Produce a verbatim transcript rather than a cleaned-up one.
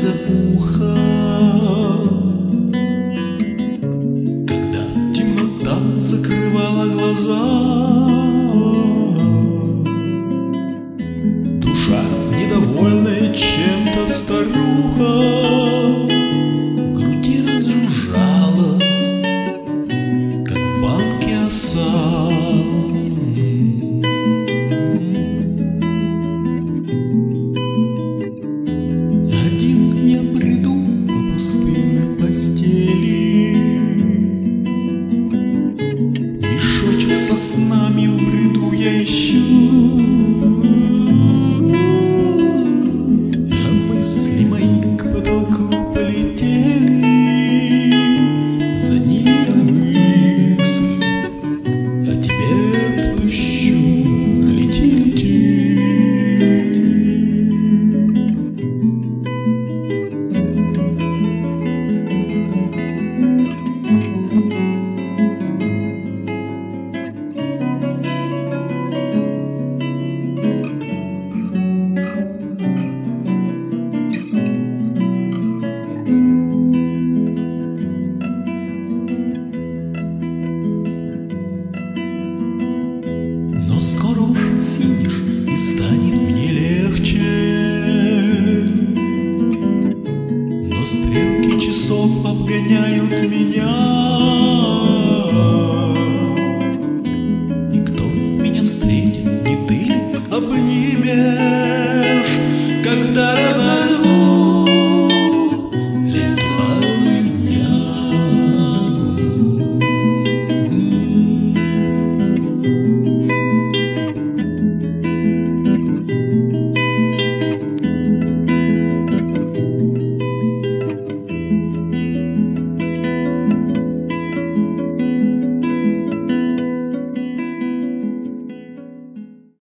за ухо, когда темнота закрывала глаза. Душа недовольная чем-то старуха в груди разжужжалась, как в банке оса. Один я бреду по пустынной постели, мешочек со снами в бреду я ищу. Но скоро уж финиш, и станет мне легче. Но стрелки часов обгоняют меня. И кто меня встретит, не ты ли обнимешь, когда разорвешь